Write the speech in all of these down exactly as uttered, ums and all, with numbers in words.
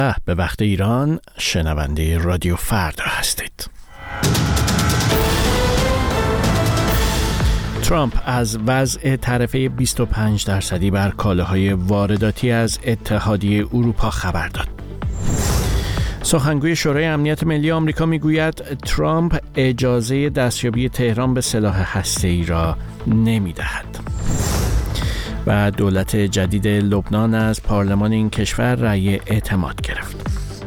به وقت ایران شنونده رادیو فردا هستید. ترامپ از وضع تعرفه بیست و پنج درصدی بر کالاهای وارداتی از اتحادیه اروپا خبر داد. سخنگوی شورای امنیت ملی آمریکا میگوید ترامپ اجازه دستیابی تهران به سلاح هسته‌ای را نمی‌دهد. و دولت جدید لبنان از پارلمان این کشور رأی اعتماد گرفت.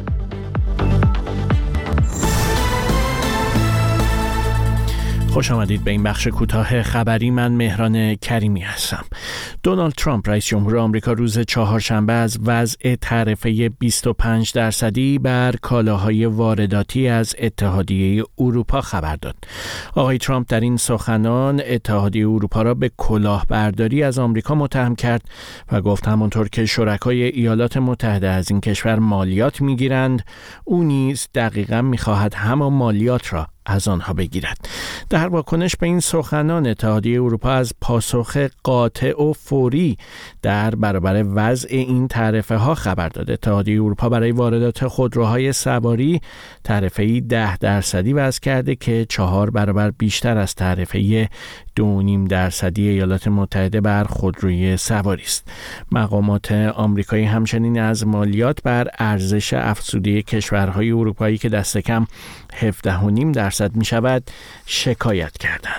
خوش آمدید به این بخش کوتاه خبری. من مهران کریمی هستم. دونالد ترامپ رئیس جمهور آمریکا روز چهارشنبه از وضع تعرفه بیست و پنج درصدی بر کالاهای وارداتی از اتحادیه اروپا خبر داد. آقای ترامپ در این سخنان اتحادیه اروپا را به کلاهبرداری از آمریکا متهم کرد و گفت همانطور که شرکای ایالات متحده از این کشور مالیات میگیرند، او نیز دقیقاً میخواهد همان مالیات را از آنها بگیرد. در واکنش به این سخنان اتحادیه اروپا از پاسخ قاطع و فوری در برابر وضع این تعرفه ها خبر داد. اتحادیه اروپا برای واردات خودروهای سواری تعرفه‌ای ده درصدی وضع کرده که چهار برابر بیشتر از تعرفه دو و نیم درصدی ایالات متحده بر خودروی سواری است. مقامات آمریکایی همچنین از مالیات بر ارزش افزوده کشورهای اروپایی که دست کم هفده و نیم درصد می شود شکایت کردند.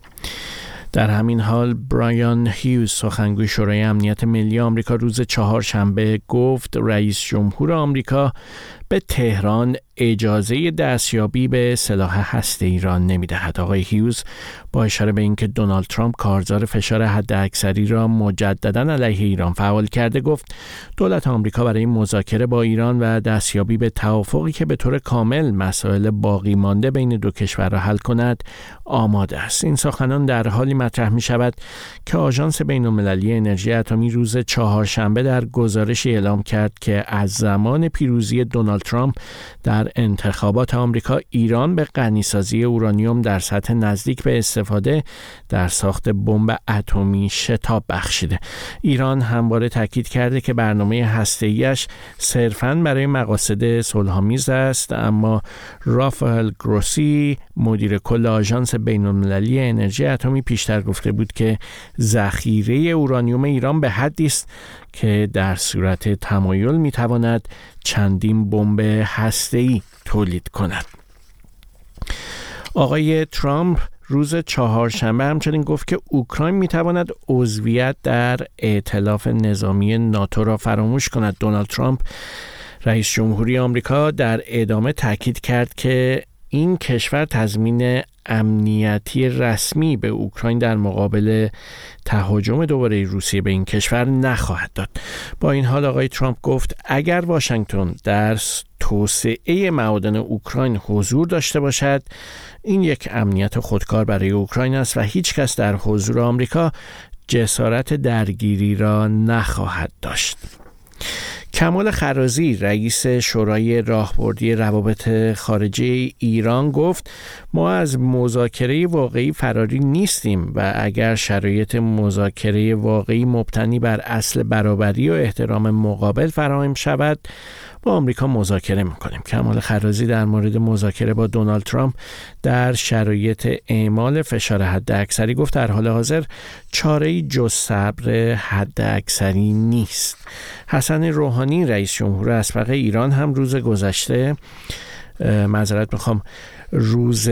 در همین حال برایان هیوز سخنگوی شورای امنیت ملی آمریکا روز چهارشنبه گفت رئیس جمهور آمریکا به تهران اجازه دستیابی به سلاح هسته‌ای را نمی‌دهد. آقای هیوز با اشاره به اینکه دونالد ترامپ کارزار فشار حداکثری را مجدداً علیه ایران فعال کرده گفت دولت آمریکا برای مذاکره با ایران و دستیابی به توافقی که به طور کامل مسائل باقی مانده بین دو کشور را حل کند آماده است. این سخنان در حالی مطرح می‌شود که آژانس بین‌المللی انرژی اتمی روز چهارشنبه در گزارشی اعلام کرد که از زمان پیروزی دونالد ترامپ در انتخابات آمریکا ایران به غنیسازی اورانیوم در سطح نزدیک به استفاده در ساخت بمب اتمی شتاب بخشیده. ایران همواره تاکید کرده که برنامه هسته‌ایش صرفاً برای مقاصد صلح‌آمیز است، اما رافائل گروسی مدیر کل آژانس بین‌المللی انرژی اتمی پیشتر گفته بود که ذخیره اورانیوم ایران به حدی است که در صورت تمایل میتواند چندین بمب هسته‌ای تولید کند. آقای ترامپ روز چهارشنبه همچنین گفت که اوکراین میتواند عضویت در ائتلاف نظامی ناتو را فراموش کند. دونالد ترامپ رئیس جمهوری آمریکا در ادامه تاکید کرد که این کشور تضمین امنیتی رسمی به اوکراین در مقابل تهاجم دوباره روسیه به این کشور نخواهد داد. با این حال آقای ترامپ گفت اگر واشنگتن در توسعه معادن اوکراین حضور داشته باشد، این یک امنیت خودکار برای اوکراین است و هیچ کس در حضور آمریکا جسارت درگیری را نخواهد داشت. کمال خرازی رئیس شورای راهبردی روابط خارجه ایران گفت ما از مذاکره واقعی فراری نیستیم و اگر شرایط مذاکره واقعی مبتنی بر اصل برابری و احترام مقابل فراهم شود با آمریکا مذاکره میکنیم. کمال خرازی در مورد مذاکره با دونالد ترامپ در شرایط اعمال فشار حداکثری گفت در حال حاضر چاره‌ای جز صبر حداکثری نیست. حسن روحانی رئیس جمهور اسبق ایران هم روز گذشته معذرت میخوام روز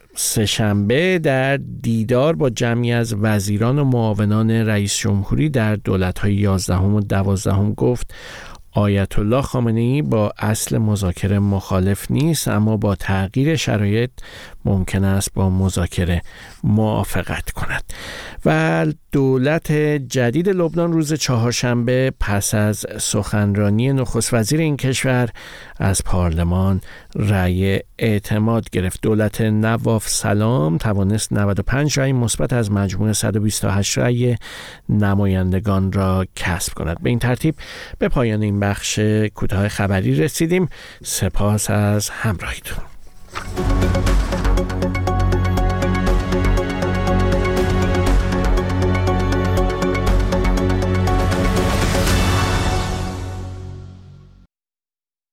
سه‌شنبه در دیدار با جمعی از وزیران و معاونان رئیس جمهوری در دولت‌های یازدهم و دوازدهم گفت آیت الله خامنه‌ای با اصل مذاکره مخالف نیست، اما با تغییر شرایط ممکن است با مذاکره موافقت کند. و دولت جدید لبنان روز چهارشنبه پس از سخنرانی نخست وزیر این کشور از پارلمان رأی اعتماد گرفت. دولت نواف سلام توانست نود و پنج رأی مثبت از مجموع صد و بیست و هشت رأی نمایندگان را کسب کند. به این ترتیب به پایان این بخش کوتاه خبری رسیدیم. سپاس از همراهیتون.